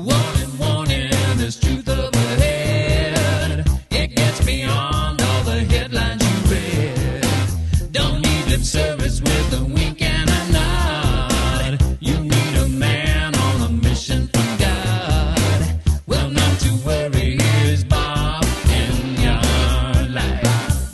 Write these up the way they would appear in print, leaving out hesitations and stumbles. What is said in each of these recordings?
Warning, warning, there's truth up ahead. It gets beyond all the headlines you read. Don't need lip service with a wink and a nod. You need a man on a mission from God. Well, not to worry, here's Bob in your life.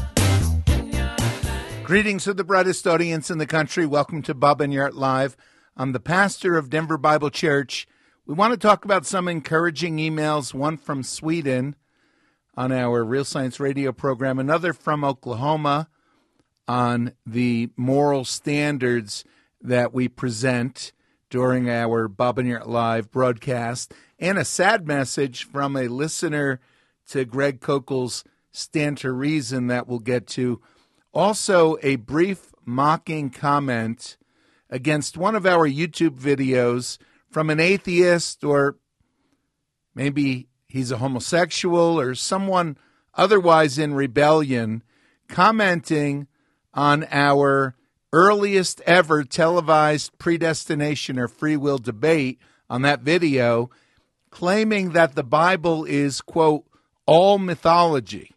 Greetings to the brightest audience in the country. Welcome to Bob and Yart Live. I'm the pastor of Denver Bible Church. We want to talk about some encouraging emails, one from Sweden on our Real Science Radio program, another from Oklahoma on the moral standards that we present during our Bob and Yart Live broadcast, and a sad message from a listener to Greg Kokel's Stand to Reason that we'll get to. Also, a brief mocking comment against one of our YouTube videos from an atheist, or maybe he's a homosexual or someone otherwise in rebellion, commenting on our earliest ever televised predestination or free will debate on that video, claiming that the Bible is, quote, all mythology.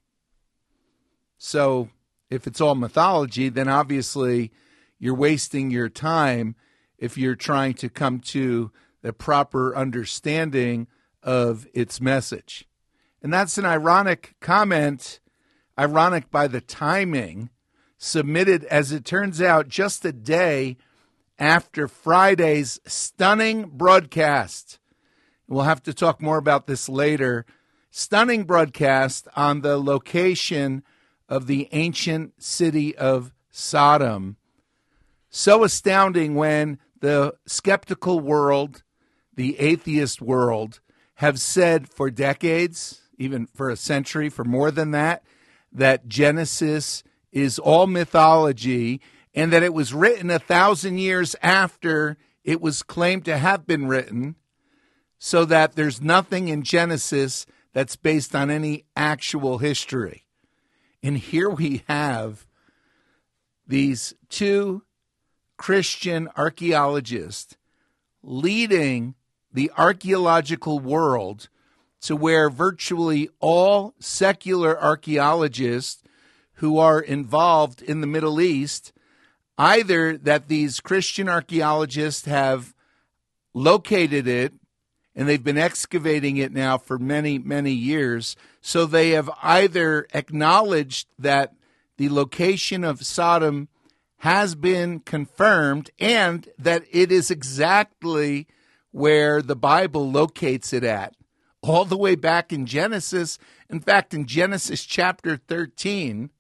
So if it's all mythology, then obviously you're wasting your time if you're trying to come to the proper understanding of its message. And that's an ironic comment, ironic by the timing, submitted, as it turns out, just a day after Friday's stunning broadcast. We'll have to talk more about this later. Stunning broadcast on the location of the ancient city of Sodom. So astounding when the skeptical world, the atheist world, have said for decades, even for a century, for more than that, that Genesis is all mythology and that it was written 1,000 years after it was claimed to have been written, so that there's nothing in Genesis that's based on any actual history. And here we have these two Christian archaeologists leading the archaeological world to where virtually all secular archaeologists who are involved in the Middle East, either that these Christian archaeologists have located it and they've been excavating it now for many, many years, so they have either acknowledged that the location of Sodom has been confirmed and that it is exactly where the Bible locates it at, all the way back in Genesis. In fact, in Genesis chapter 13,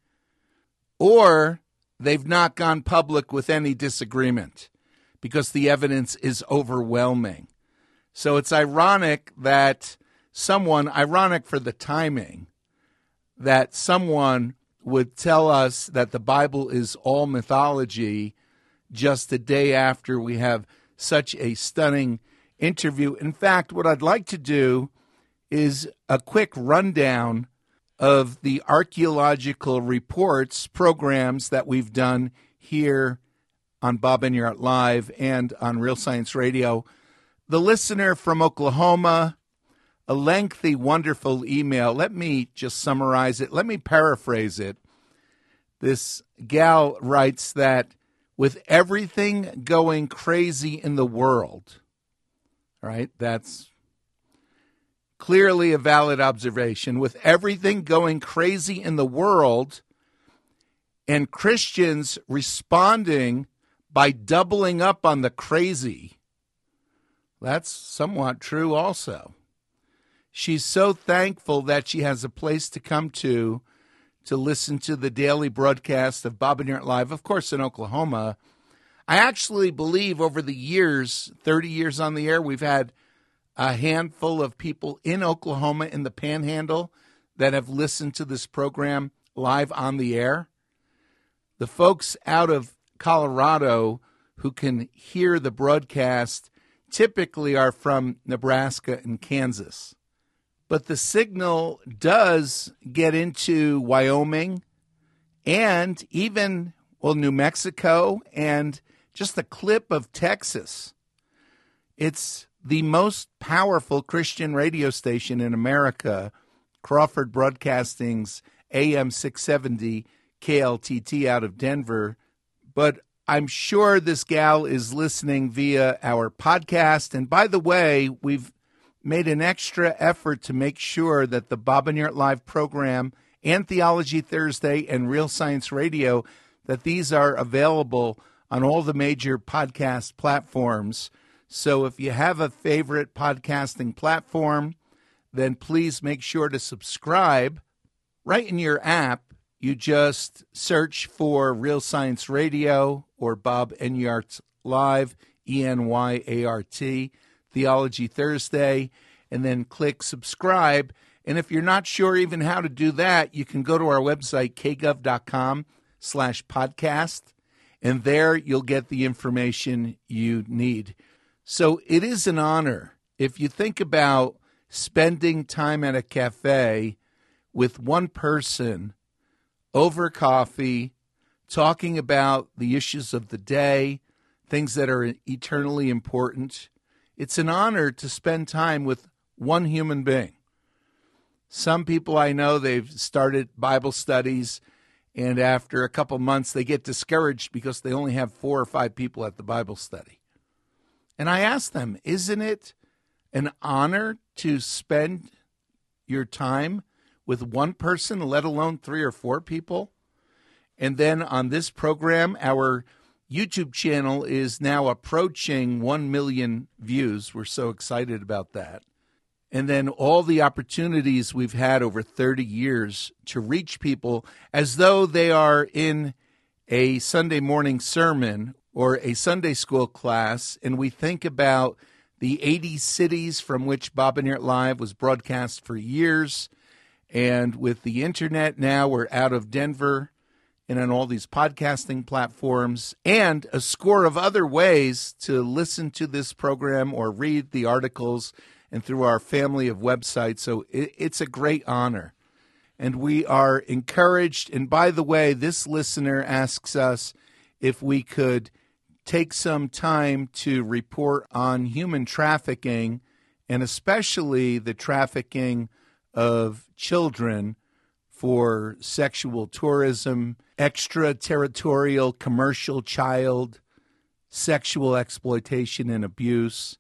or they've not gone public with any disagreement because the evidence is overwhelming. So it's ironic that ironic for the timing, that someone would tell us that the Bible is all mythology just a day after we have such a stunning interview. In fact, what I'd like to do is a quick rundown of the archaeological reports, programs that we've done here on Bob and Yart Live and on Real Science Radio. The listener from Oklahoma, a lengthy, wonderful email. Let me just summarize it. Let me paraphrase it. This gal writes that with everything going crazy in the world, right? That's clearly a valid observation. With everything going crazy in the world and Christians responding by doubling up on the crazy, that's somewhat true also. She's so thankful that she has a place to come to listen to the daily broadcast of Bob and Yart Live, of course, in Oklahoma. I actually believe over the years, 30 years on the air, we've had a handful of people in Oklahoma in the Panhandle that have listened to this program live on the air. The folks out of Colorado who can hear the broadcast typically are from Nebraska and Kansas. But the signal does get into Wyoming and even, New Mexico and just a clip of Texas. It's the most powerful Christian radio station in America, Crawford Broadcasting's AM 670 KLTT out of Denver. But I'm sure this gal is listening via our podcast. And by the way, we've made an extra effort to make sure that the Bob and Yurt Live program and Theology Thursday and Real Science Radio, that these are available on all the major podcast platforms. So if you have a favorite podcasting platform, then please make sure to subscribe. Right in your app, you just search for Real Science Radio or Bob and Yurt Live, ENYART, Theology Thursday, and then click subscribe. And if you're not sure even how to do that, you can go to our website, kgov.com/podcast, and there you'll get the information you need. So it is an honor. If you think about spending time at a cafe with one person over coffee, talking about the issues of the day, things that are eternally important, it's an honor to spend time with one human being. Some people I know, they've started Bible studies, and after a couple months, they get discouraged because they only have 4 or 5 people at the Bible study. And I ask them, isn't it an honor to spend your time with one person, let alone 3 or 4 people? And then on this program, our YouTube channel is now approaching 1 million views. We're so excited about that. And then all the opportunities we've had over 30 years to reach people as though they are in a Sunday morning sermon or a Sunday school class, and we think about the 80 cities from which Bob and Yurt Live was broadcast for years. And with the internet now, we're out of Denver and on all these podcasting platforms and a score of other ways to listen to this program or read the articles and through our family of websites. So it's a great honor. And we are encouraged. And by the way, this listener asks us if we could take some time to report on human trafficking, and especially the trafficking of children for sexual tourism, extraterritorial commercial child sexual exploitation and abuse.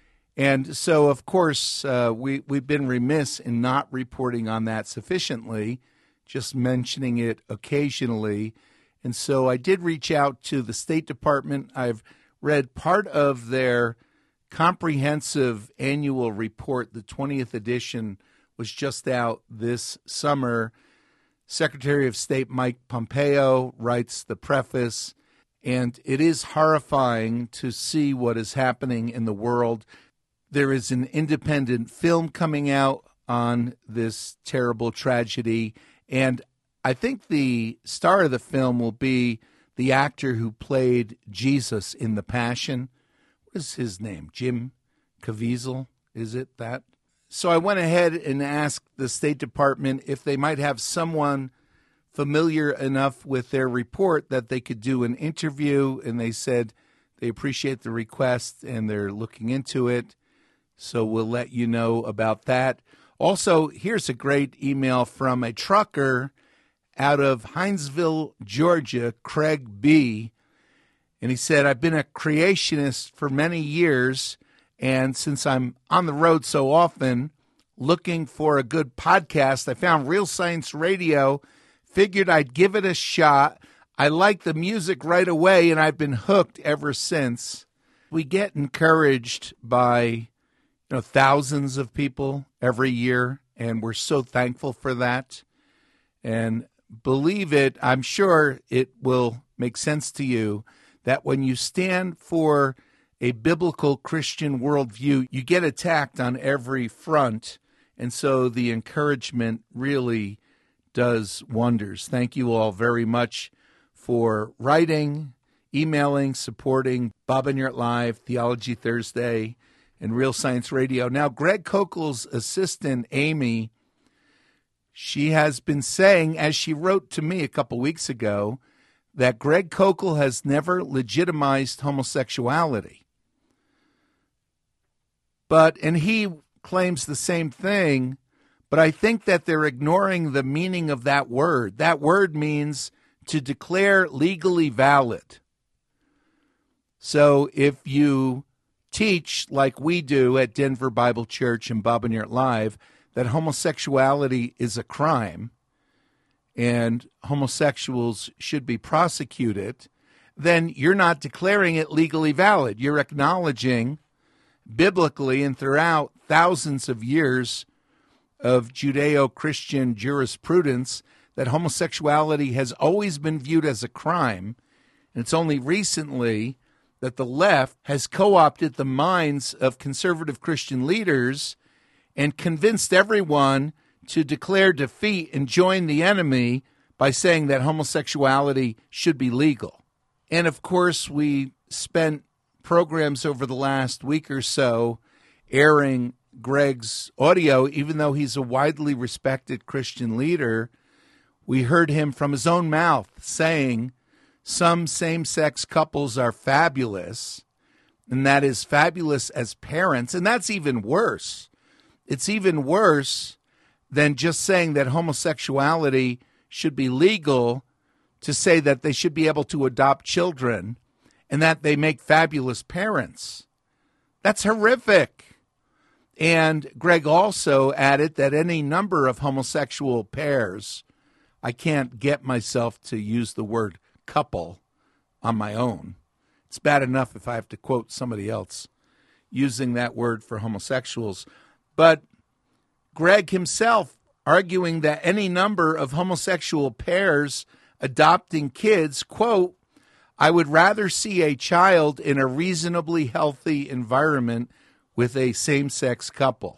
And so, of course, we've been remiss in not reporting on that sufficiently, just mentioning it occasionally. And so I did reach out to the State Department. I've read part of their comprehensive annual report. The 20th edition was just out this summer. Secretary of State Mike Pompeo writes the preface, and it is horrifying to see what is happening in the world. There is an independent film coming out on this terrible tragedy, and I think the star of the film will be the actor who played Jesus in The Passion. What is his name? Jim Caviezel? Is it that? So I went ahead and asked the State Department if they might have someone familiar enough with their report that they could do an interview, and they said they appreciate the request and they're looking into it. So we'll let you know about that. Also, here's a great email from a trucker out of Hinesville, Georgia, Craig B. And he said, I've been a creationist for many years, and since I'm on the road so often looking for a good podcast, I found Real Science Radio, figured I'd give it a shot. I liked the music right away, and I've been hooked ever since. We get encouraged by thousands of people every year, and we're so thankful for that. And believe it, I'm sure it will make sense to you that when you stand for a biblical Christian worldview, you get attacked on every front. And so the encouragement really does wonders. Thank you all very much for writing, emailing, supporting Bob and Yurt Live, Theology Thursday, and Real Science Radio. Now, Greg Kokel's assistant, Amy, she has been saying, as she wrote to me a couple weeks ago, that Greg Kokel has never legitimized homosexuality. And he claims the same thing, but I think that they're ignoring the meaning of that word. That word means to declare legally valid. So if you teach, like we do at Denver Bible Church and Bob and Yurt Live, that homosexuality is a crime and homosexuals should be prosecuted, then you're not declaring it legally valid. You're acknowledging biblically and throughout thousands of years of Judeo-Christian jurisprudence that homosexuality has always been viewed as a crime. And it's only recently that the left has co-opted the minds of conservative Christian leaders and convinced everyone to declare defeat and join the enemy by saying that homosexuality should be legal. And of course, we spent programs over the last week or so airing Greg's audio. Even though he's a widely respected Christian leader, we heard him from his own mouth saying some same-sex couples are fabulous, and that is fabulous as parents, and that's even worse. It's even worse than just saying that homosexuality should be legal to say that they should be able to adopt children and that they make fabulous parents. That's horrific. And Greg also added that any number of homosexual pairs, I can't get myself to use the word couple on my own. It's bad enough if I have to quote somebody else using that word for homosexuals. But Greg himself arguing that any number of homosexual pairs adopting kids, quote, I would rather see a child in a reasonably healthy environment with a same-sex couple.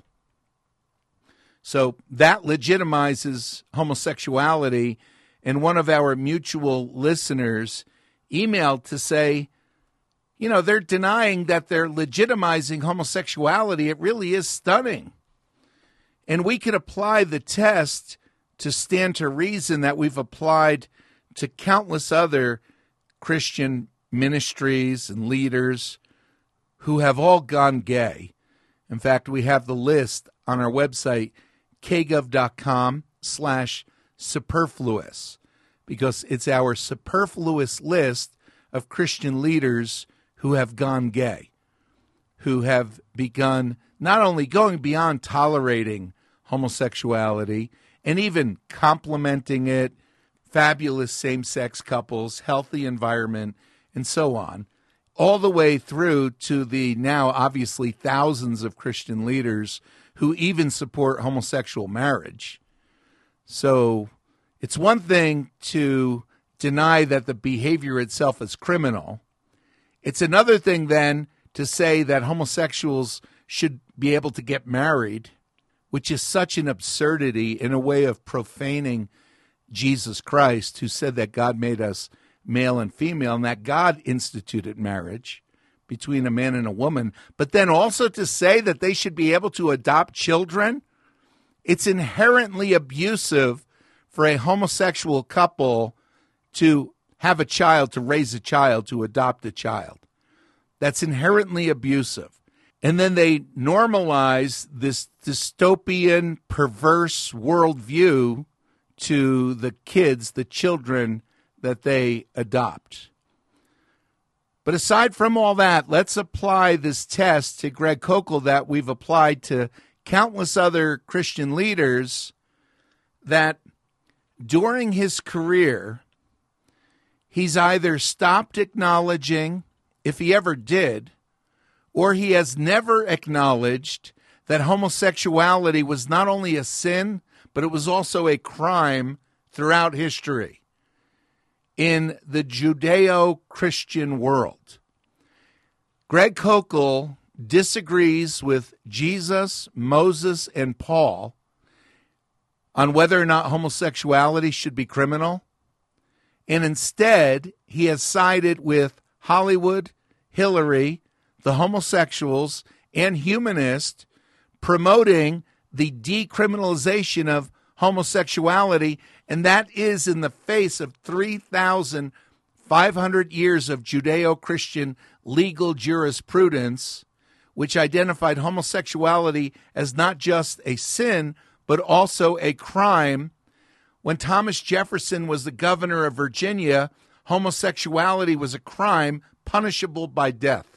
So that legitimizes homosexuality, and one of our mutual listeners emailed to say, you know, they're denying that they're legitimizing homosexuality. It really is stunning. And we can apply the test to stand to reason that we've applied to countless other Christian ministries and leaders who have all gone gay. In fact, we have the list on our website, kgov.com/superfluous, because it's our superfluous list of Christian leaders who have gone gay, who have begun not only going beyond tolerating homosexuality and even complimenting it, fabulous same-sex couples, healthy environment, and so on, all the way through to the now obviously thousands of Christian leaders who even support homosexual marriage. So it's one thing to deny that the behavior itself is criminal. It's another thing then to say that homosexuals should be able to get married, which is such an absurdity in a way of profaning Jesus Christ, who said that God made us male and female and that God instituted marriage between a man and a woman. But then also to say that they should be able to adopt children, it's inherently abusive for a homosexual couple to have a child, to raise a child, to adopt a child. That's inherently abusive. And then they normalize this dystopian, perverse worldview to the kids, the children that they adopt. But aside from all that, let's apply this test to Greg Koukl that we've applied to countless other Christian leaders, that during his career, he's either stopped acknowledging, if he ever did, or he has never acknowledged that homosexuality was not only a sin, but it was also a crime throughout history in the Judeo-Christian world. Greg Koukl disagrees with Jesus, Moses, and Paul on whether or not homosexuality should be criminal, and instead he has sided with Hollywood, Hillary, the homosexuals, and humanists, promoting the decriminalization of homosexuality, and that is in the face of 3,500 years of Judeo-Christian legal jurisprudence, which identified homosexuality as not just a sin, but also a crime. When Thomas Jefferson was the governor of Virginia, homosexuality was a crime punishable by death.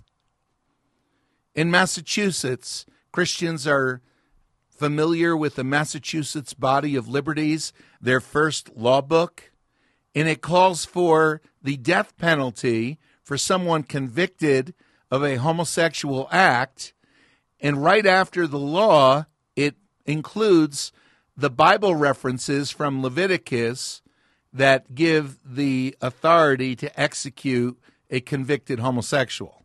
In Massachusetts, Christians are familiar with the Massachusetts Body of Liberties, their first law book, and it calls for the death penalty for someone convicted of a homosexual act. And right after the law, it includes the Bible references from Leviticus that give the authority to execute a convicted homosexual.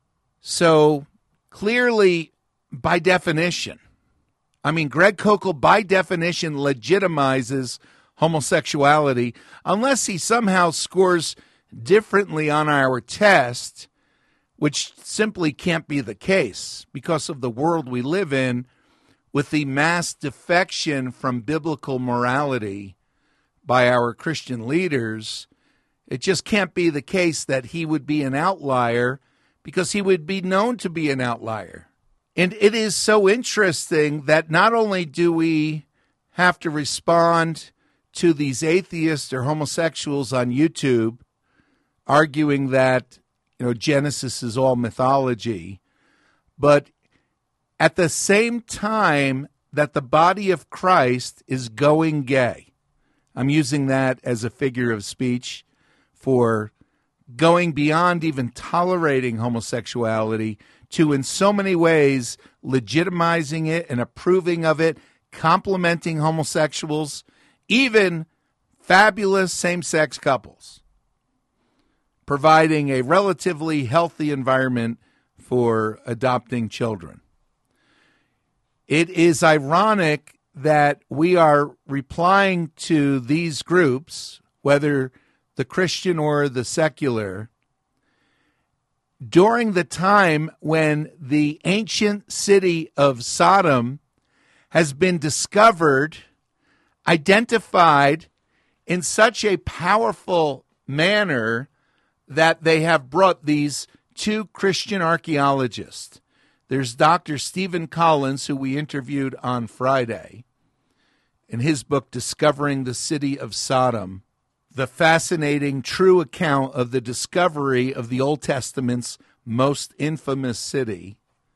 So clearly, by definition, Greg Koukl, by definition, legitimizes homosexuality unless he somehow scores differently on our test, which simply can't be the case because of the world we live in with the mass defection from biblical morality by our Christian leaders. It just can't be the case that he would be an outlier because he would be known to be an outlier. And it is so interesting that not only do we have to respond to these atheists or homosexuals on YouTube arguing that, Genesis is all mythology, but at the same time that the body of Christ is going gay. I'm using that as a figure of speech for going beyond even tolerating homosexuality to, in so many ways, legitimizing it and approving of it, complimenting homosexuals, even fabulous same-sex couples, providing a relatively healthy environment for adopting children. It is ironic that we are replying to these groups, whether the Christian or the secular, during the time when the ancient city of Sodom has been discovered, identified in such a powerful manner that they have brought these two Christian archaeologists. There's Dr. Stephen Collins, who we interviewed on Friday, in his book, Discovering the City of Sodom, the fascinating true account of the discovery of the Old Testament's most infamous city.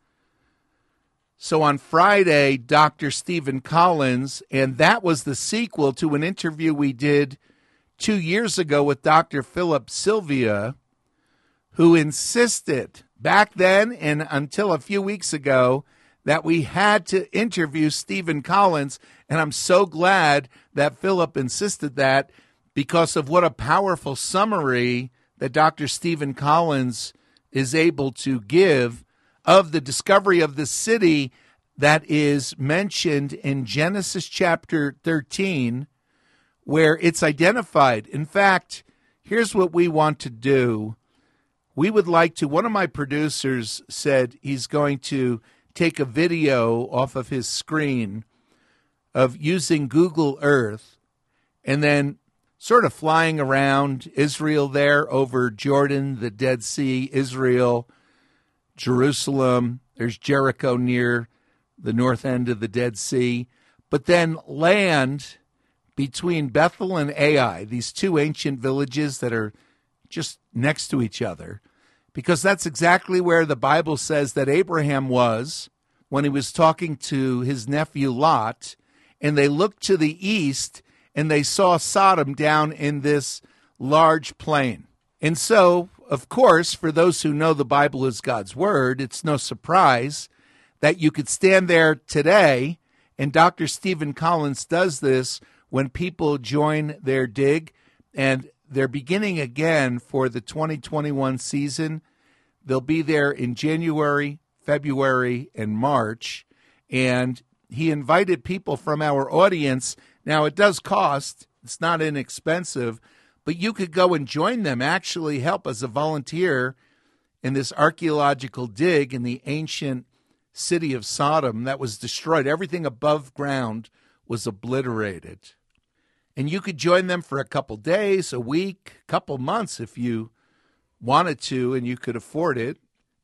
So on Friday, Dr. Stephen Collins, and that was the sequel to an interview we did 2 years ago with Dr. Philip Sylvia, who insisted back then and until a few weeks ago that we had to interview Stephen Collins. And I'm so glad that Philip insisted that, because of what a powerful summary that Dr. Stephen Collins is able to give of the discovery of the city that is mentioned in Genesis chapter 13, where it's identified. In fact, here's what we want to do. We would like to, one of my producers said he's going to take a video off of his screen of using Google Earth and then sort of flying around Israel there over Jordan, the Dead Sea, Israel, Jerusalem. There's Jericho near the north end of the Dead Sea. But then land between Bethel and Ai, these two ancient villages that are just next to each other, because that's exactly where the Bible says that Abraham was when he was talking to his nephew Lot, and they looked to the east and they saw Sodom down in this large plain. And so, of course, for those who know the Bible is God's word, it's no surprise that you could stand there today, and Dr. Stephen Collins does this when people join their dig, and they're beginning again for the 2021 season. They'll be there in January, February, and March, and he invited people from our audience. Now, it does cost. It's not inexpensive, but you could go and join them, actually help as a volunteer in this archaeological dig in the ancient city of Sodom that was destroyed. Everything above ground was obliterated. And you could join them for a couple days, a week, a couple months if you wanted to and you could afford it.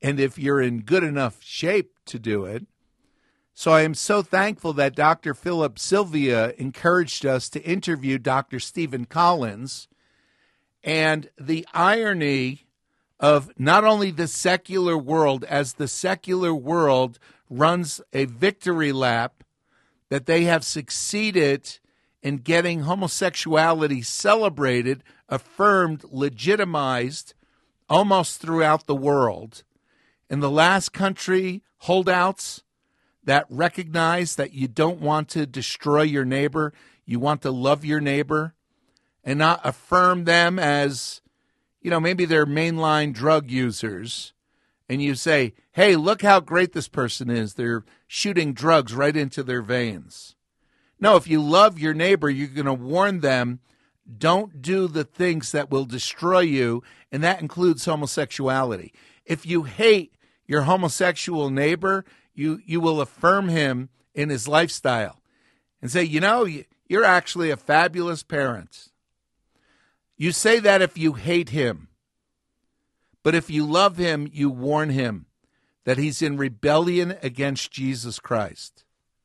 and if you're in good enough shape to do it. So I am so thankful that Dr. Philip Sylvia encouraged us to interview Dr. Stephen Collins. And the irony of not only the secular world, as the secular world runs a victory lap, that they have succeeded in getting homosexuality celebrated, affirmed, legitimized almost throughout the world. In the last country, holdouts that recognize that you don't want to destroy your neighbor, you want to love your neighbor, and not affirm them as, maybe they're mainline drug users, and you say, hey, look how great this person is. They're shooting drugs right into their veins. No, if you love your neighbor, you're going to warn them, don't do the things that will destroy you, and that includes homosexuality. If you hate your homosexual neighbor, you will affirm him in his lifestyle and say, you're actually a fabulous parent. You say that if you hate him. But if you love him, you warn him that he's in rebellion against Jesus Christ.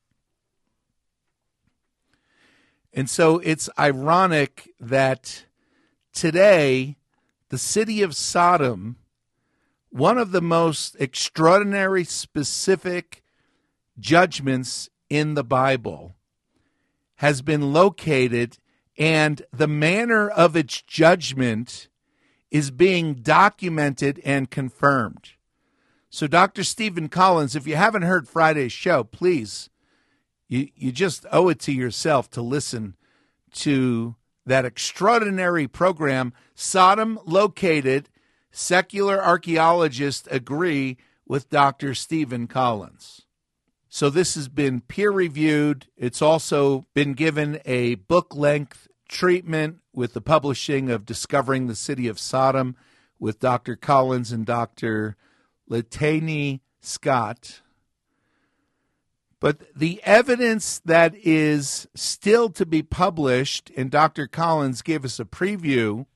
And so it's ironic that today, the city of Sodom, one of the most extraordinary, specific judgments in the Bible, has been located, and the manner of its judgment is being documented and confirmed. So Dr. Stephen Collins, if you haven't heard Friday's show, please, you just owe it to yourself to listen to that extraordinary program, Sodom Located. Secular archaeologists agree with Dr. Stephen Collins. So this has been peer-reviewed. It's also been given a book-length treatment with the publishing of Discovering the City of Sodom with Dr. Collins and Dr. Latany Scott. But the evidence that is still to be published, and Dr. Collins gave us a preview,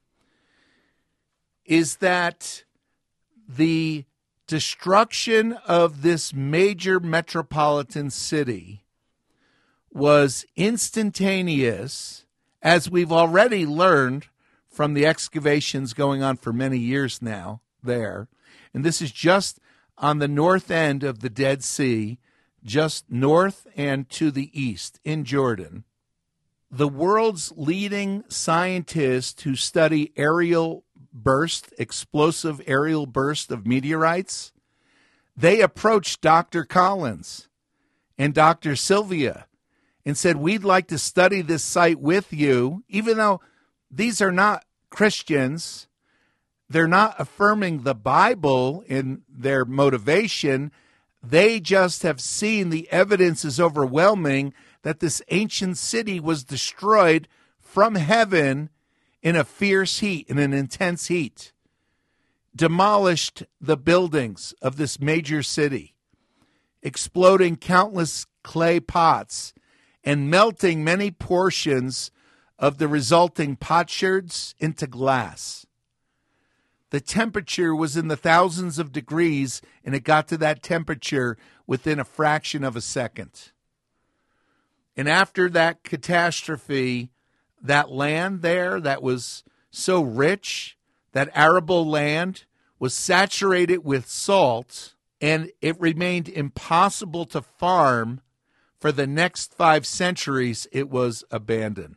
is that the destruction of this major metropolitan city was instantaneous, as we've already learned from the excavations going on for many years now there. And this is just on the north end of the Dead Sea, just north and to the east in Jordan. The world's leading scientists who study explosive aerial burst of meteorites, they approached Dr. Collins and Dr. Sylvia and said, we'd like to study this site with you, even though these are not Christians. They're not affirming the Bible in their motivation. They just have seen the evidence is overwhelming that this ancient city was destroyed from heaven in a fierce heat, in an intense heat, demolished the buildings of this major city, exploding countless clay pots and melting many portions of the resulting potsherds into glass. The temperature was in the thousands of degrees, and it got to that temperature within a fraction of a second. And after that catastrophe, that land there that was so rich, that arable land, was saturated with salt, and it remained impossible to farm. For the next 5 centuries, it was abandoned.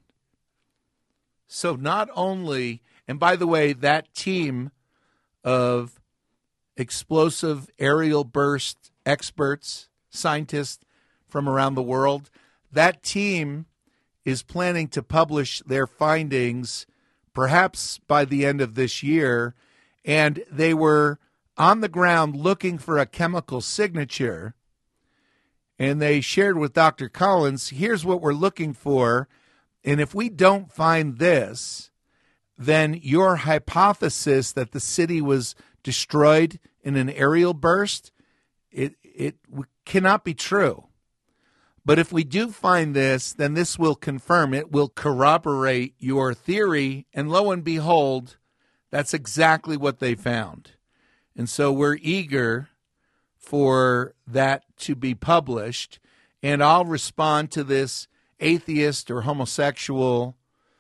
So not only, and by the way, that team of explosive aerial burst experts, scientists from around the world, that team is planning to publish their findings perhaps by the end of this year, and they were on the ground looking for a chemical signature, and they shared with Dr. Collins, here's what we're looking for, and if we don't find this, then your hypothesis that the city was destroyed in an aerial burst, it cannot be true. But if we do find this, then this will confirm, it will corroborate your theory, and lo and behold, that's exactly what they found. And so we're eager for that to be published. And I'll respond to this atheist or homosexual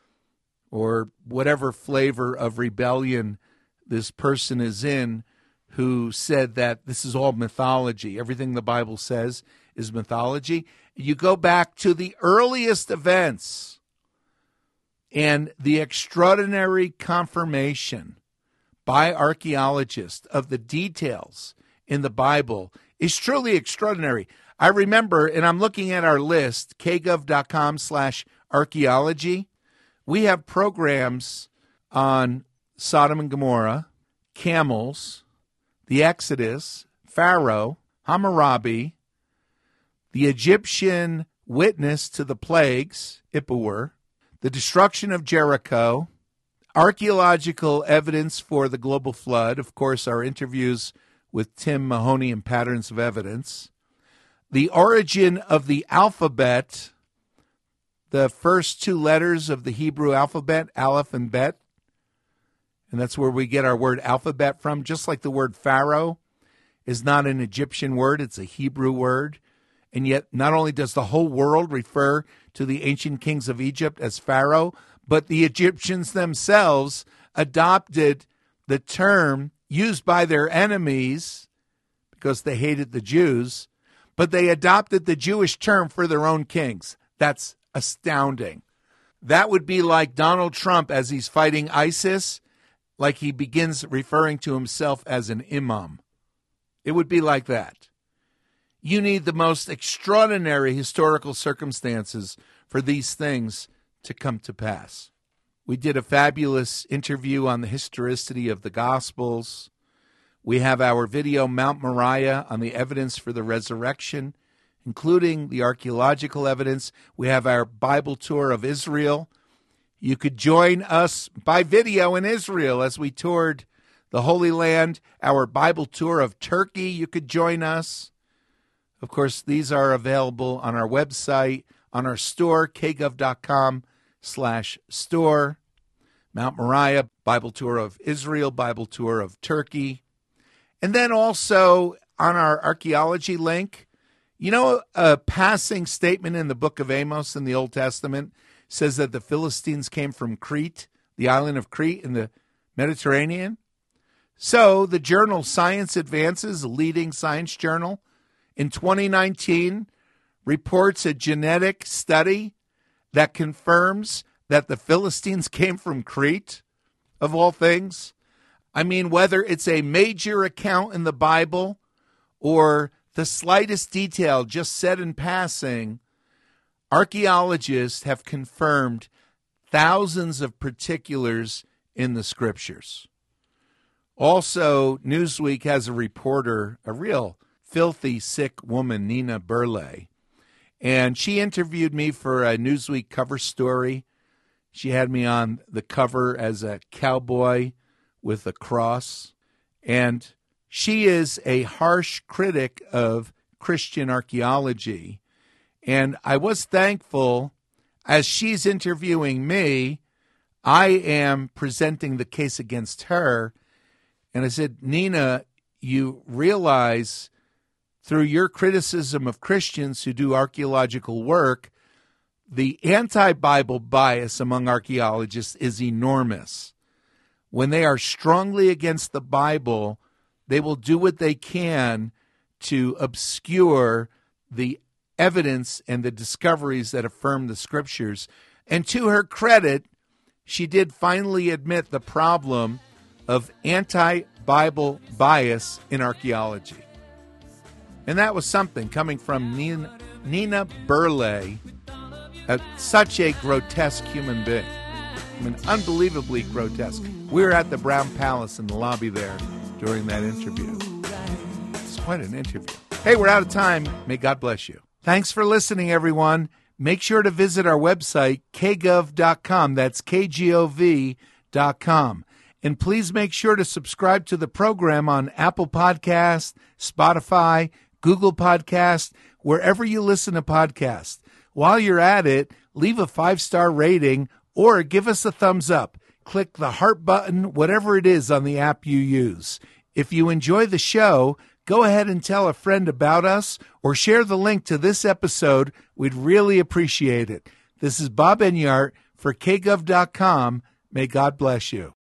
or whatever flavor of rebellion this person is in, who said that this is all mythology. Everything the Bible says is mythology. You go back to the earliest events, and the extraordinary confirmation by archaeologists of the details in the Bible is truly extraordinary. I remember, and I'm looking at our list, kgov.com/archaeology. We have programs on Sodom and Gomorrah, camels, the Exodus, Pharaoh, Hammurabi, the Egyptian witness to the plagues, Ippur, the destruction of Jericho, archaeological evidence for the global flood, of course, our interviews with Tim Mahoney and Patterns of Evidence, the origin of the alphabet, the first two letters of the Hebrew alphabet, Aleph and Bet, and that's where we get our word alphabet from, just like the word Pharaoh is not an Egyptian word, it's a Hebrew word. And yet, not only does the whole world refer to the ancient kings of Egypt as Pharaoh, but the Egyptians themselves adopted the term used by their enemies because they hated the Jews, but they adopted the Jewish term for their own kings. That's astounding. That would be like Donald Trump as he's fighting ISIS, like he begins referring to himself as an imam. It would be like that. You need the most extraordinary historical circumstances for these things to come to pass. We did a fabulous interview on the historicity of the Gospels. We have our video, Mount Moriah, on the evidence for the resurrection, including the archaeological evidence. We have our Bible tour of Israel. You could join us by video in Israel as we toured the Holy Land. Our Bible tour of Turkey, you could join us. Of course, these are available on our website, on our store, kgov.com/store. Mount Moriah, Bible tour of Israel, Bible tour of Turkey. And then also on our archaeology link, you know, a passing statement in the book of Amos in the Old Testament says that the Philistines came from Crete, the island of Crete in the Mediterranean. So the journal Science Advances, a leading science journal, in 2019 reports a genetic study that confirms that the Philistines came from Crete, of all things. I mean, whether it's a major account in the Bible or the slightest detail just said in passing, archaeologists have confirmed thousands of particulars in the scriptures. Also, Newsweek has a reporter, a real filthy, sick woman, Nina Burleigh, and she interviewed me for a Newsweek cover story. She had me on the cover as a cowboy with a cross, and she is a harsh critic of Christian archaeology. And I was thankful, as she's interviewing me, I am presenting the case against her. And I said, Nina, you realize through your criticism of Christians who do archaeological work, the anti-Bible bias among archaeologists is enormous. When they are strongly against the Bible, they will do what they can to obscure the evidence and the discoveries that affirm the scriptures. And to her credit, she did finally admit the problem of anti-Bible bias in archaeology. And that was something coming from Nina Burleigh, such a grotesque human being. I mean, unbelievably grotesque. We were at the Brown Palace in the lobby there during that interview. It's quite an interview. Hey, we're out of time. May God bless you. Thanks for listening, everyone. Make sure to visit our website, kgov.com. That's KGOV.com. And please make sure to subscribe to the program on Apple Podcasts, Spotify, Google Podcasts, wherever you listen to podcasts. While you're at it, leave a 5-star rating or give us a thumbs up. Click the heart button, whatever it is on the app you use. If you enjoy the show, go ahead and tell a friend about us or share the link to this episode. We'd really appreciate it. This is Bob Enyart for KGov.com. May God bless you.